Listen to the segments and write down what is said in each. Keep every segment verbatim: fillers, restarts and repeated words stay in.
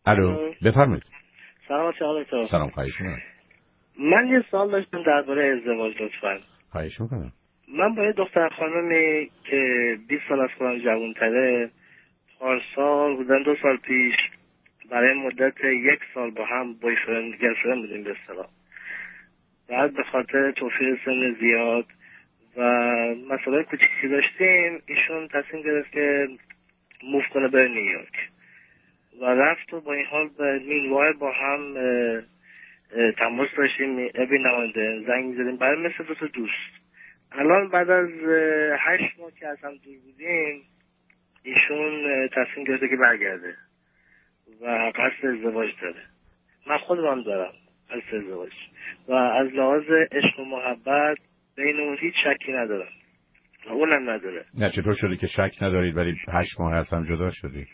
الو بفرمایید. سلام علیکم. سلام، خواهش می‌کنم. من یه سوال داشتم درباره ازدواج لطفاً. خواهش می‌کنم. من با یه دختر خانمی که بیست سال از خودم جوان‌تره، پارسال بودن دو سال پیش برای مدت یک سال با هم بویفرند گرلفرند بودیم به اصطلاح. بعد به خاطر توفیر سن زیاد و مسئله کوچیکی داشتیم، ایشون تصمیم گرفت که موو کنه به نیویورک و رفت و با این حال به مینوایل با هم تماس داشتیم، ابی نوانده زنگ می‌زدیم برای مثل دو تا دوست. الان بعد از هشت ماه که از هم دور بودیم، ایشون تصمیم گرفته که برگرده و قصد ازدواج داره. من خودم هم دارم قصد ازدواج و از لحاظ عشق و محبت بین اون هیچ شکی ندارم و اونم نداره. نه چطور شده که شک ندارید ولی هشت ماه از هم جدا شدید؟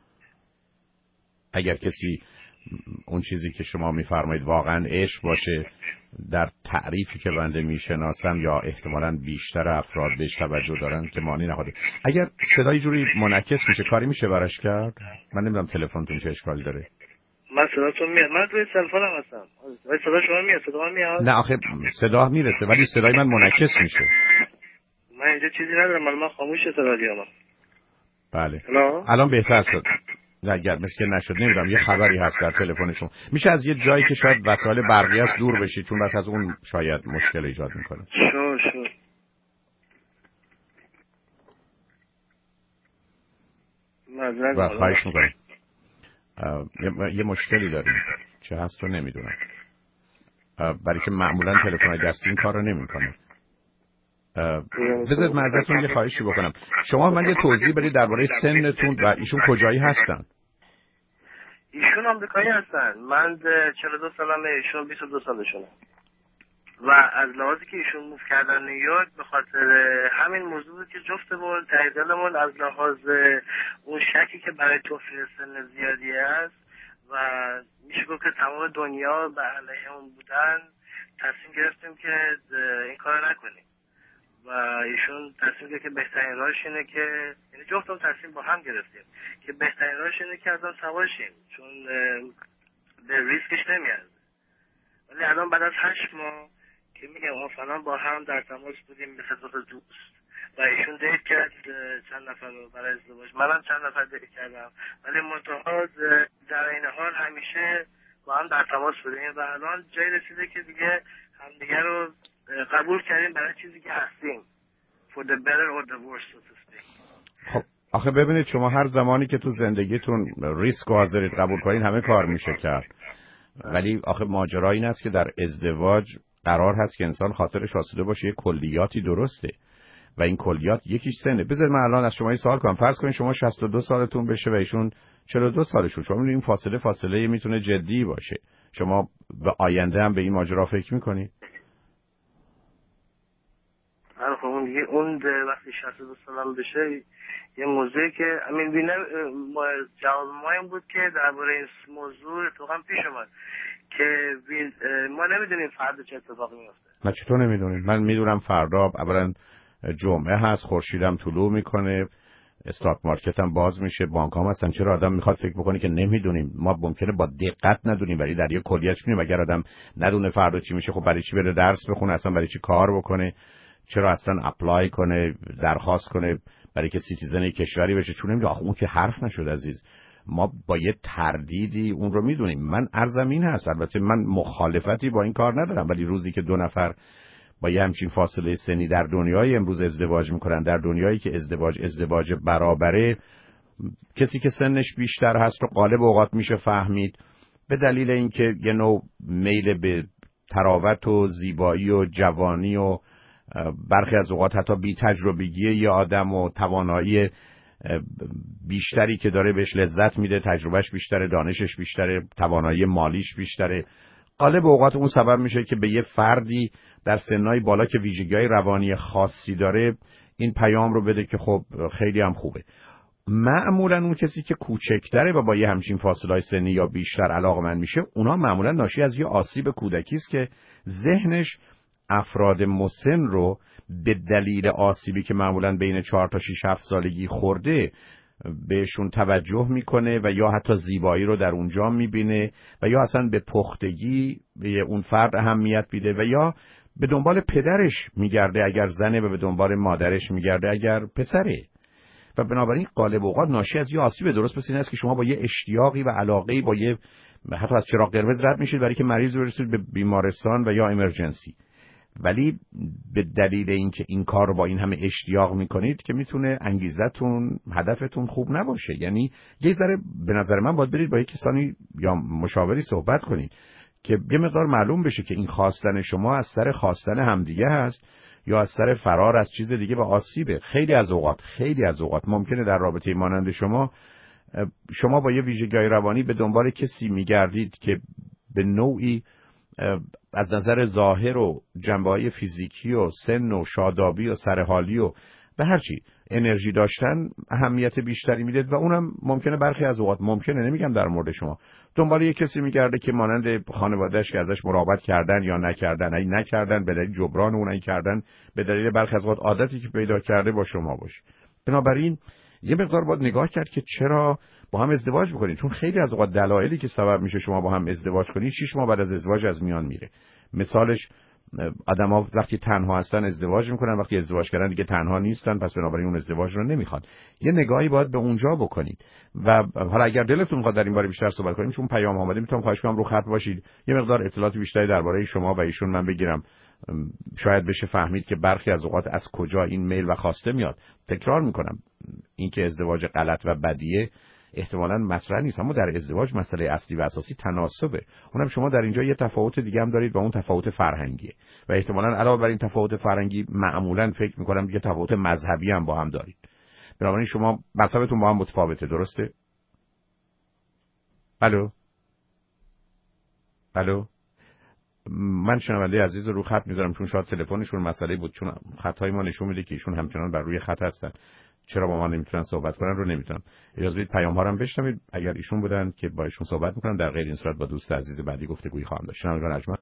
اگر کسی اون چیزی که شما میفرمایید واقعا عشق باشه در تعریفی که بنده میشناسم یا احتمالاً بیشتر افراد بهش توجه دارن که معنی نهاده. اگر صدای جوری منعکس میشه کاری میشه براش کرد؟ من نمیدونم تلفنتون چه اشکالی داره. من صداتون میاد، من توی تلفنم هستم. صدا شما میاد؟ صدا من میاد؟ نه آخه صدا میرسه ولی صدای من منعکس میشه. من اینجا چیزی ندارم، من من خاموشه رادیوم. بله. هلو؟ الان بهتر شد. نه اگر مثل که نشد نمیدونم یه خبری هست در تلفن شما. میشه از یه جایی که شاید وسایل برقی است دور بشید چون بعد از اون شاید مشکل ایجاد میکنه. شو شو. و خواهش میکنم. یه مشکلی داریم چه هست رو نمیدونم برای که معمولا تلفن دستی این کار رو نمیکنه. بذارید من ازتون یه خواهشی بکنم. شما من یه توضیح بدید درباره سنتون و ایشون کجایی هستن؟ ایشون آمریکایی هستن. من چهل و دو سالمه، ایشون بیست و دو سالشونه. و از لحاظی که ایشون موو کردن نیویورک به خاطر همین موضوعی که جفتمون ته دلمون از لحاظ اون شکی که برای توفیر سن زیادی است و میشه گفت که تمام دنیا به علیه اون بودن، تصمیم گرفتیم که این کار نکنیم و ایشون تصمیم گرفت که بهترین راهش اینه که یعنی جفتمون تصمیم با هم گرفتیم که بهترین راهش اینه که از اون سوار شیم چون به ریسکش نمیاد. ولی الان بعد از هشت ماه که میگم آفران با هم در تماس بودیم مثل دو تا دوست و ایشون دیت کرد چند نفر رو برای ازدواج، منم چند نفر دیت کردم ولی منتها در این حال همیشه با هم در تماس بودیم و الان جای رسیده که دیگه همدیگه رو قبول کردیم برای چیزی که هستیم for the better or the worse so to speak. خب آخه ببینید شما هر زمانی که تو زندگیتون ریسک حاضرید قبول کنید همه کار میشه کرد، ولی آخه ماجرا این است که در ازدواج قرار هست که انسان خاطرش آسوده باشه، یه کلیاتی درسته و این کلیات یکیش سنه. بذار من الان از شما یه سوال کنم. فرض کنید شما شصت و دو سالتون بشه و ایشون چهل و دو سالشون. شما می‌بینید این فاصله فاصله میتونه جدی باشه. شما به آینده هم به این ماجرا فکر می‌کنید؟ آره خب اون دیگه اون وقتی شصت و دو سالم بشه یه موضوعی که امین بینه جواب ما این بود که درباره این موضوع اتفاقا پیش اومد که ما نمیدونیم فردا چه اتفاقی میفته. نه چطور نمیدونیم؟ من میدونم فردا اولا جمعه هست، خورشیدم طلوع میکنه، استاک مارکت هم باز میشه، بانک هم هستن. چرا آدم میخواد فکر بکنه که نمیدونیم؟ ما ممکنه با دقت ندونیم ولی در یه کلیتش میدونیم. اگر آدم ندونه فردا چی میشه خب برای چی بره درس بخونه، اصلا برای چی کار بکنه، چرا اصلا اپلای کنه، درخواست کنه برای که سیتیزن کشوری بشه؟ چون نمیدونه. آخه اون که حرف نشد عزیز، ما با یه تردیدی اون رو میدونیم. من عرضم این هست، البته من مخالفتی با این کار ندارم، ولی روزی که دو نفر با یه همچین فاصله سنی در دنیای امروز ازدواج میکنن، در دنیایی که ازدواج ازدواج برابره، کسی که سنش بیشتر هست رو غالب اوقات میشه فهمید به دلیل اینکه یه نوع میل به تراوت و زیبایی و جوانی و برخی از اوقات حتی بی تجربگی یه آدم و توانایی بیشتری که داره بهش لذت میده، تجربهش بیشتره، دانشش بیشتره، توانایی مالیش بیشتره، غالب اوقات اون سبب میشه که به یه فردی در سنای بالا که ویژگی‌های روانی خاصی داره این پیام رو بده که خب خیلی هم خوبه. معمولا اون کسی که کوچکتره و با یه همچین فاصله‌های سنی یا بیشتر علاقه‌مند میشه، اونا معمولا ناشی از یه آسیب کودکی است که ذهنش افراد مسن رو به دلیل آسیبی که معمولا بین چهار تا شش هفت سالگی خورده بهشون توجه میکنه و یا حتی زیبایی رو در اونجا میبینه و یا اصلا به پختگی به اون فرد اهمیت میده و یا به دنبال پدرش میگرده اگر زنه و به دنبال مادرش میگرده اگر پسره. و بنابراین غالب اوقات ناشی از یه آسیب درست مثل این است که شما با یه اشتیاقی و علاقه‌ای با یه حتی از چراغ قرمز رد میشید برای که مریض برسید به بیمارستان و یا امرجنسی، ولی به دلیل اینکه این کار رو با این همه اشتیاق میکنید که میتونه انگیزتون هدفتون خوب نباشه. یعنی یه ذره به نظر من باید برید با یه کسانی یا مشاوری صحبت کنید که یه مقدار معلوم بشه که این خواستن شما از سر خواستن همدیگه هست یا از سر فرار از چیز دیگه و آسیبه. خیلی از اوقات خیلی از اوقات ممکنه در رابطه مانند شما شما با یه ویژگی روانی به دنبال کسی میگردید که به نوعی از نظر ظاهر و جنبه‌های فیزیکی و سن و شادابی و سرحالی و به هر چی انرژی داشتن اهمیت بیشتری میدید و اونم ممکنه برخی از اوقات، ممکنه نمیگم در مورد شما، دنبال یه کسی میگرده که مانند خانواده‌اش که ازش مراقبت کردن یا نکردن، ای نکردن به دلیل جبران اونایی کردن، به دلیل برخی از اوقات عادتی که پیدا کرده با شما باشه. بنابراین یه مقدار باید نگاه کرد که چرا با هم ازدواج بکنید، چون خیلی از اوقات دلایلی که سبب میشه شما با هم ازدواج کنید شش ماه بعد از ازدواج از میان میره. مثالش آدم‌ها وقتی تنها هستن ازدواج میکنن، وقتی ازدواج کردن دیگه تنها نیستن، پس بنابراین اون ازدواج رو نمیخوان. یه نگاهی باید به اونجا بکنید و حالا اگر دلتون میخواد در این باره بیشتر صحبت کنیم، چون پیام اومده، میتونم خواهش کنم رو خط باشید، یه مقدار اطلاعات بیشتری درباره شما و ایشون من بگیرم، شاید بشه فهمید که برخی از اوقات از کجا این میل و خواسته میاد. تکرار میکنم اینکه ازدواج غلط و بدیه احتمالاً مطرح نیست، اما در ازدواج مسئله اصلی و اساسی تناسبه. اونم شما در اینجا یه تفاوت دیگه هم دارید و اون تفاوت فرهنگیه و احتمالاً علاوه بر این تفاوت فرهنگی معمولاً فکر میکنم یه تفاوت مذهبی هم با هم دارید. بنابراین شما مذهبتون با هم متفاوته، درسته؟ الو الو من شنونده عزیز رو خط میذارم چون شاید تلفنشون مسئله بود، چون خطای ما نشون میده که ایشون همچنان بر روی خط هستن. چرا با ما نمیتونن صحبت کنن رو نمیتونم. اجازه بدید پیام ها رو هم بشنوید. اگر ایشون بودن که با ایشون صحبت میکنم، در غیر این صورت با دوست عزیز بعدی گفتگویی خواهم داشت. شنوندگان ارجمند